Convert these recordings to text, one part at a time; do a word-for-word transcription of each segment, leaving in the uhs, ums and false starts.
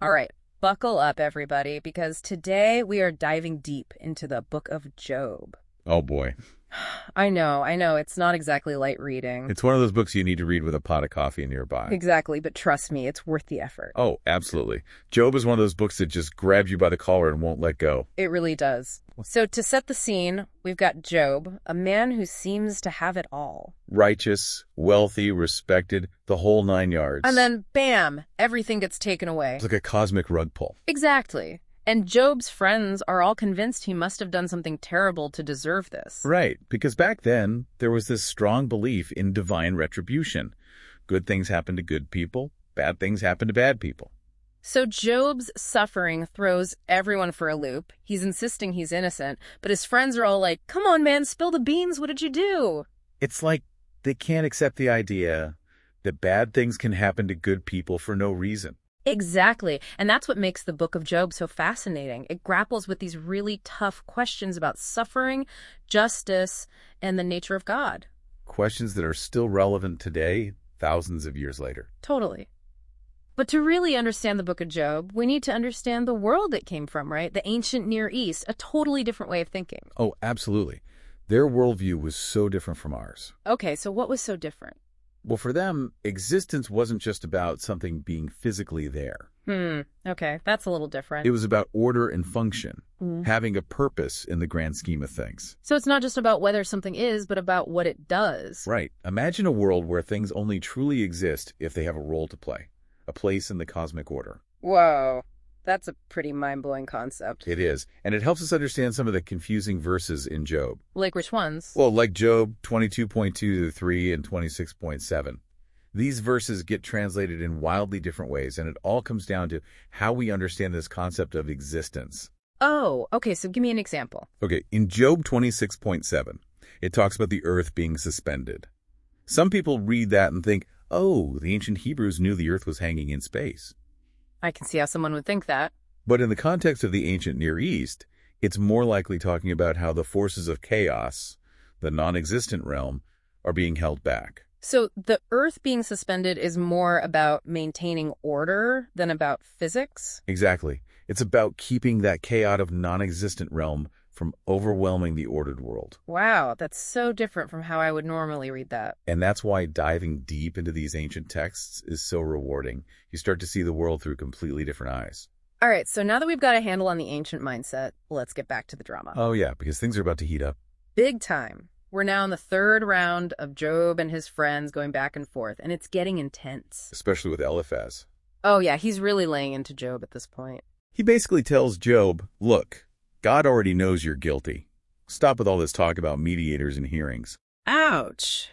All right, buckle up, everybody, because today we are diving deep into the book of Job. Oh, boy. I know, I know, it's not exactly light reading. It's one of those books you need to read with a pot of coffee nearby. Exactly, but trust me, it's worth the effort. Oh, absolutely. Job is one of those books that just grabs you by the collar and won't let go. It really does. So to set the scene, we've got Job, a man who seems to have it all. Righteous, wealthy, respected, the whole nine yards. And then, bam, everything gets taken away. It's like a cosmic rug pull. Exactly. And Job's friends are all convinced he must have done something terrible to deserve this. Right, because back then, there was this strong belief in divine retribution. Good things happen to good people, bad things happen to bad people. So Job's suffering throws everyone for a loop. He's insisting he's innocent, but his friends are all like, come on, man, spill the beans, what did you do? It's like they can't accept the idea that bad things can happen to good people for no reason. Exactly. And that's what makes the book of Job so fascinating. It grapples with these really tough questions about suffering, justice, and the nature of God. Questions that are still relevant today, thousands of years later. Totally. But to really understand the book of Job, we need to understand the world it came from, right? The ancient Near East, a totally different way of thinking. Oh, absolutely. Their worldview was so different from ours. Okay, so what was so different? Well, for them, existence wasn't just about something being physically there. Hmm, okay, that's a little different. It was about order and function, Mm. having a purpose in the grand scheme of things. So it's not just about whether something is, but about what it does. Right. Imagine a world where things only truly exist if they have a role to play, a place in the cosmic order. Whoa, that's a pretty mind-blowing concept. It is, and it helps us understand some of the confusing verses in Job. Like which ones? Well, like Job twenty-two point two to three and twenty-six point seven. These verses get translated in wildly different ways, and it all comes down to how we understand this concept of existence. Oh, okay, so give me an example. Okay, in Job twenty-six point seven, it talks about the earth being suspended. Some people read that and think, oh, the ancient Hebrews knew the earth was hanging in space. I can see how someone would think that. But in the context of the ancient Near East, it's more likely talking about how the forces of chaos, the non-existent realm, are being held back. So the earth being suspended is more about maintaining order than about physics? Exactly. It's about keeping that chaotic non-existent realm from overwhelming the ordered world. Wow, that's so different from how I would normally read that. And that's why diving deep into these ancient texts is so rewarding. You start to see the world through completely different eyes. All right, so now that we've got a handle on the ancient mindset, let's get back to the drama. Oh yeah, because things are about to heat up. Big time. We're now in the third round of Job and his friends going back and forth, and it's getting intense. Especially with Eliphaz. Oh yeah, he's really laying into Job at this point. He basically tells Job, look, God already knows you're guilty. Stop with all this talk about mediators and hearings. Ouch.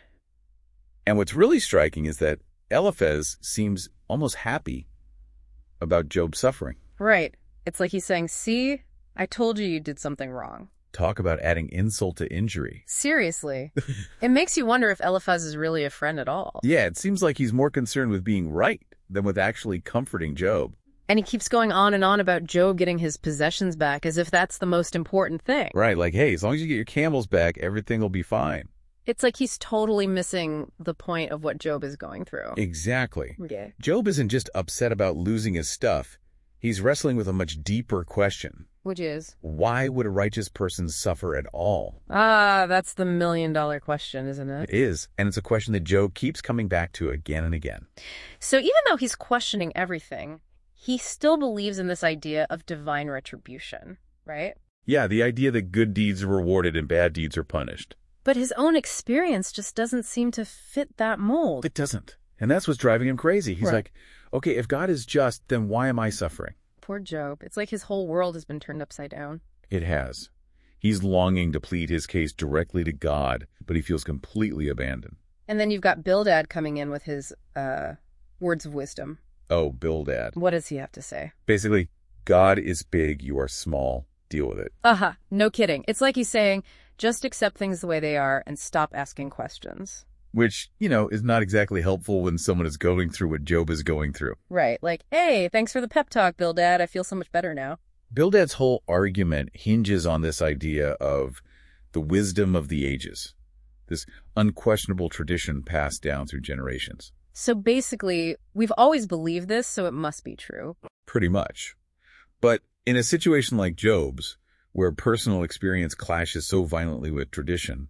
And what's really striking is that Eliphaz seems almost happy about Job's suffering. Right. It's like he's saying, see, I told you you did something wrong. Talk about adding insult to injury. Seriously. It makes you wonder if Eliphaz is really a friend at all. Yeah, it seems like he's more concerned with being right than with actually comforting Job. And he keeps going on and on about Job getting his possessions back as if that's the most important thing. Right, like, hey, as long as you get your camels back, everything will be fine. It's like he's totally missing the point of what Job is going through. Exactly. Yeah. Job isn't just upset about losing his stuff. He's wrestling with a much deeper question. Which is? Why would a righteous person suffer at all? Ah, that's the million dollar question, isn't it? It is, and it's a question that Job keeps coming back to again and again. So even though he's questioning everything, he still believes in this idea of divine retribution, right? Yeah, the idea that good deeds are rewarded and bad deeds are punished. But his own experience just doesn't seem to fit that mold. It doesn't. And that's what's driving him crazy. He's Right. like, okay, if God is just, then why am I suffering? Poor Job. It's like his whole world has been turned upside down. It has. He's longing to plead his case directly to God, but he feels completely abandoned. And then you've got Bildad coming in with his uh, words of wisdom. Oh, Bildad. What does he have to say? Basically, God is big, you are small. Deal with it. Uh-huh. No kidding. It's like he's saying, just accept things the way they are and stop asking questions. Which, you know, is not exactly helpful when someone is going through what Job is going through. Right. Like, hey, thanks for the pep talk, Bildad. I feel so much better now. Bildad's whole argument hinges on this idea of the wisdom of the ages, this unquestionable tradition passed down through generations. So basically, we've always believed this, so it must be true. Pretty much. But in a situation like Job's, where personal experience clashes so violently with tradition,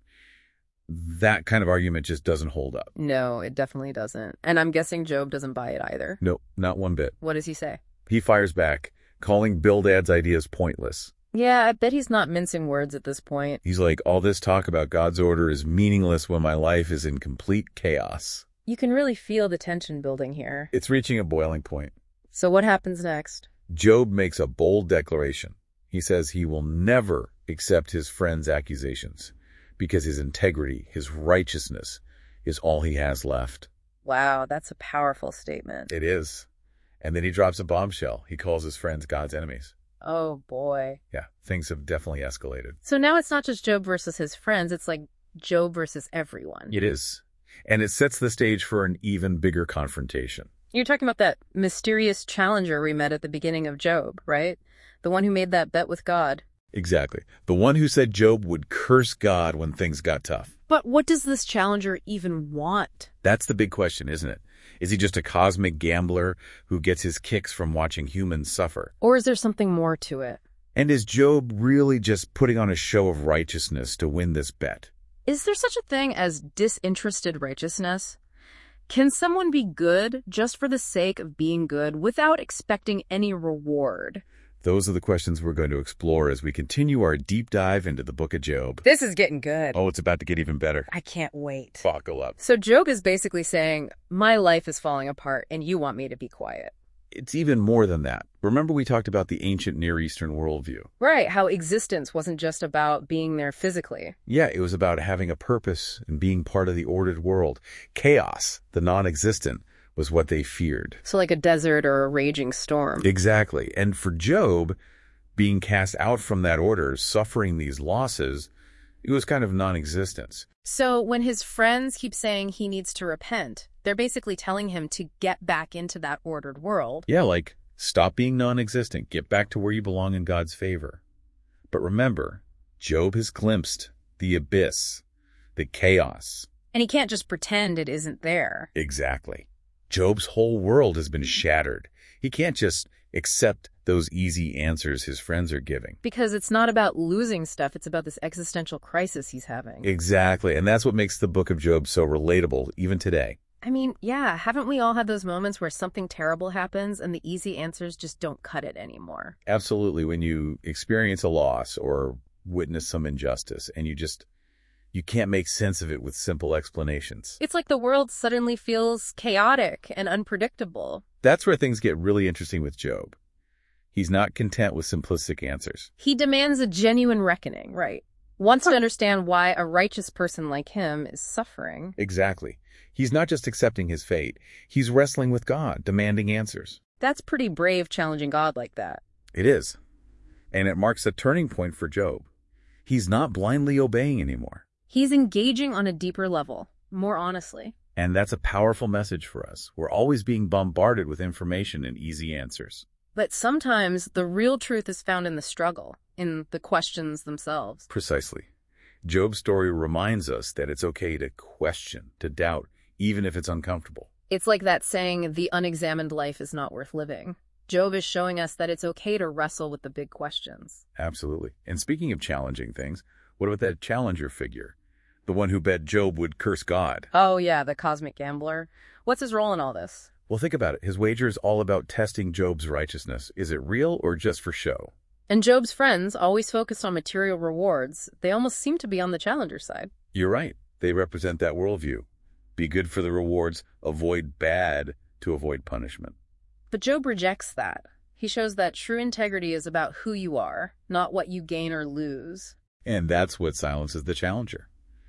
that kind of argument just doesn't hold up. No, it definitely doesn't. And I'm guessing Job doesn't buy it either. No, not one bit. What does he say? He fires back, calling Bildad's ideas pointless. Yeah, I bet he's not mincing words at this point. He's like, all this talk about God's order is meaningless when my life is in complete chaos. You can really feel the tension building here. It's reaching a boiling point. So what happens next? Job makes a bold declaration. He says he will never accept his friend's accusations because his integrity, his righteousness, is all he has left. Wow, that's a powerful statement. It is. And then he drops a bombshell. He calls his friends God's enemies. Oh, boy. Yeah, things have definitely escalated. So now it's not just Job versus his friends. It's like Job versus everyone. It is. And it sets the stage for an even bigger confrontation. You're talking about that mysterious challenger we met at the beginning of Job, right? The one who made that bet with God. Exactly. The one who said Job would curse God when things got tough. But what does this challenger even want? That's the big question, isn't it? Is he just a cosmic gambler who gets his kicks from watching humans suffer? Or is there something more to it? And is Job really just putting on a show of righteousness to win this bet? Is there such a thing as disinterested righteousness? Can someone be good just for the sake of being good without expecting any reward? Those are the questions we're going to explore as we continue our deep dive into the book of Job. This is getting good. Oh, it's about to get even better. I can't wait. Buckle up. So Job is basically saying, my life is falling apart and you want me to be quiet. It's even more than that. Remember we talked about the ancient Near Eastern worldview? Right, how existence wasn't just about being there physically. Yeah, it was about having a purpose and being part of the ordered world. Chaos, the non-existent, was what they feared. So like a desert or a raging storm. Exactly. And for Job, being cast out from that order, suffering these losses, it was kind of non-existence. So when his friends keep saying he needs to repent, they're basically telling him to get back into that ordered world. Yeah, like, stop being non-existent. Get back to where you belong in God's favor. But remember, Job has glimpsed the abyss, the chaos. And he can't just pretend it isn't there. Exactly. Job's whole world has been shattered. He can't just accept those easy answers his friends are giving. Because it's not about losing stuff, it's about this existential crisis he's having. Exactly, and that's what makes the book of Job so relatable, even today. I mean, yeah, haven't we all had those moments where something terrible happens and the easy answers just don't cut it anymore? Absolutely, when you experience a loss or witness some injustice and you just... you can't make sense of it with simple explanations. It's like the world suddenly feels chaotic and unpredictable. That's where things get really interesting with Job. He's not content with simplistic answers. He demands a genuine reckoning, right? Wants to understand why a righteous person like him is suffering. Exactly. He's not just accepting his fate. He's wrestling with God, demanding answers. That's pretty brave, challenging God like that. It is. And it marks a turning point for Job. He's not blindly obeying anymore. He's engaging on a deeper level, more honestly. And that's a powerful message for us. We're always being bombarded with information and easy answers. But sometimes the real truth is found in the struggle, in the questions themselves. Precisely. Job's story reminds us that it's okay to question, to doubt, even if it's uncomfortable. It's like that saying, the unexamined life is not worth living. Job is showing us that it's okay to wrestle with the big questions. Absolutely. And speaking of challenging things, what about that challenger figure? The one who bet Job would curse God. Oh, yeah, the cosmic gambler. What's his role in all this? Well, think about it. His wager is all about testing Job's righteousness. Is it real or just for show? And Job's friends, always focused on material rewards, they almost seem to be on the challenger side. You're right. They represent that worldview. Be good for the rewards, avoid bad to avoid punishment. But Job rejects that. He shows that true integrity is about who you are, not what you gain or lose. And that's what silences the challenger.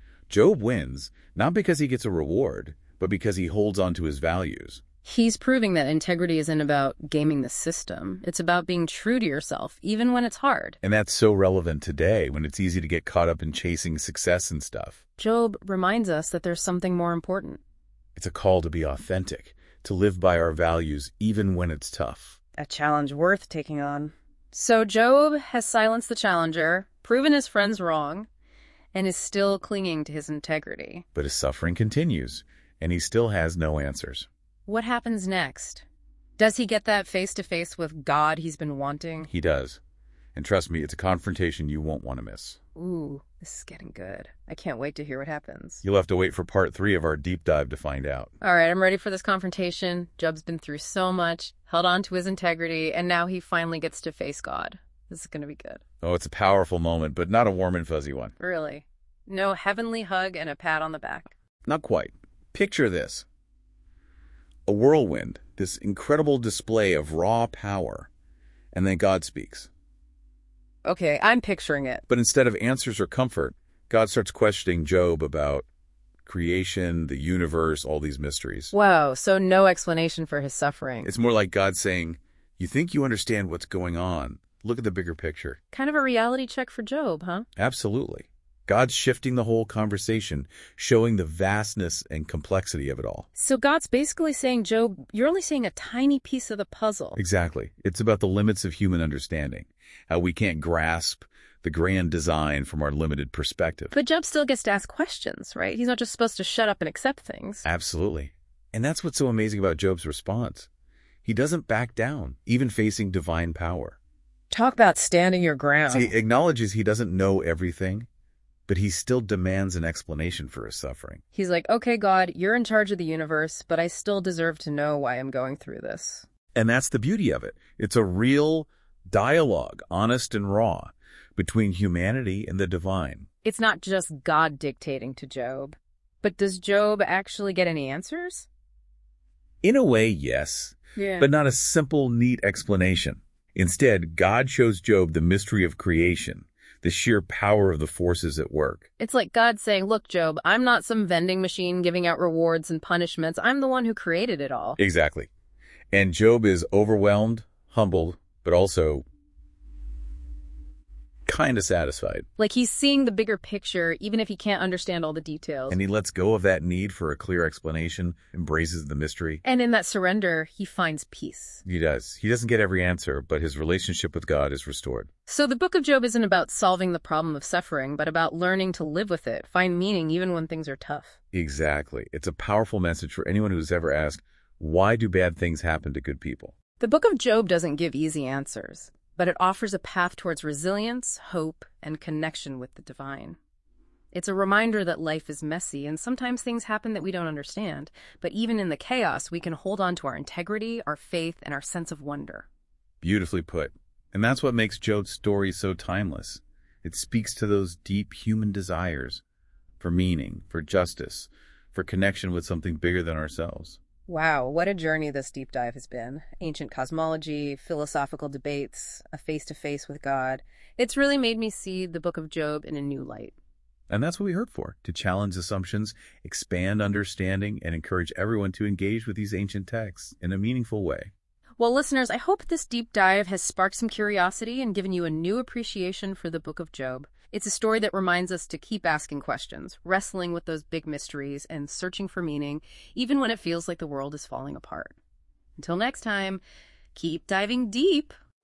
Job wins, not because he gets a reward, but because he holds on to his values. He's proving that integrity isn't about gaming the system. It's about being true to yourself, even when it's hard. And that's so relevant today, when it's easy to get caught up in chasing success and stuff. Job reminds us that there's something more important. It's a call to be authentic, to live by our values, even when it's tough. A challenge worth taking on. So Job has silenced the challenger, proven his friends wrong, and is still clinging to his integrity. But his suffering continues, and he still has no answers. What happens next? Does he get that face-to-face with God he's been wanting? He does. And trust me, it's a confrontation you won't want to miss. Ooh, this is getting good. I can't wait to hear what happens. You'll have to wait for part three of our deep dive to find out. All right, I'm ready for this confrontation. Job's been through so much, held on to his integrity, and now he finally gets to face God. This is going to be good. Oh, it's a powerful moment, but not a warm and fuzzy one. Really? No heavenly hug and a pat on the back? Not quite. Picture this. A whirlwind, this incredible display of raw power, and then God speaks. Okay, I'm picturing it. But instead of answers or comfort, God starts questioning Job about creation, the universe, all these mysteries. Whoa, so no explanation for his suffering. It's more like God saying, you think you understand what's going on. Look at the bigger picture. Kind of a reality check for Job, huh? Absolutely. God's shifting the whole conversation, showing the vastness and complexity of it all. So God's basically saying, Job, you're only seeing a tiny piece of the puzzle. Exactly. It's about the limits of human understanding, how we can't grasp the grand design from our limited perspective. But Job still gets to ask questions, right? He's not just supposed to shut up and accept things. Absolutely. And that's what's so amazing about Job's response. He doesn't back down, even facing divine power. Talk about standing your ground. He acknowledges he doesn't know everything, but he still demands an explanation for his suffering. He's like, okay, God, you're in charge of the universe, but I still deserve to know why I'm going through this. And that's the beauty of it. It's a real dialogue, honest and raw, between humanity and the divine. It's not just God dictating to Job. But does Job actually get any answers? In a way, yes, Yeah. but not a simple, neat explanation. Instead, God shows Job the mystery of creation, the sheer power of the forces at work. It's like God saying, look, Job, I'm not some vending machine giving out rewards and punishments. I'm the one who created it all. Exactly. And Job is overwhelmed, humbled, but also kind of satisfied. Like he's seeing the bigger picture, even if he can't understand all the details. And he lets go of that need for a clear explanation, embraces the mystery. And in that surrender, he finds peace. He does. He doesn't get every answer, but his relationship with God is restored. So the book of Job isn't about solving the problem of suffering, but about learning to live with it, find meaning even when things are tough. Exactly. It's a powerful message for anyone who's ever asked, why do bad things happen to good people? The book of Job doesn't give easy answers, but it offers a path towards resilience, hope, and connection with the divine. It's a reminder that life is messy, and sometimes things happen that we don't understand, but even in the chaos, we can hold on to our integrity, our faith, and our sense of wonder. Beautifully put. And that's what makes Job's story so timeless. It speaks to those deep human desires for meaning, for justice, for connection with something bigger than ourselves. Wow, what a journey this deep dive has been. Ancient cosmology, philosophical debates, a face-to-face with God. It's really made me see the book of Job in a new light. And that's what we heard for, to challenge assumptions, expand understanding, and encourage everyone to engage with these ancient texts in a meaningful way. Well, listeners, I hope this deep dive has sparked some curiosity and given you a new appreciation for the book of Job. It's a story that reminds us to keep asking questions, wrestling with those big mysteries, and searching for meaning, even when it feels like the world is falling apart. Until next time, keep diving deep.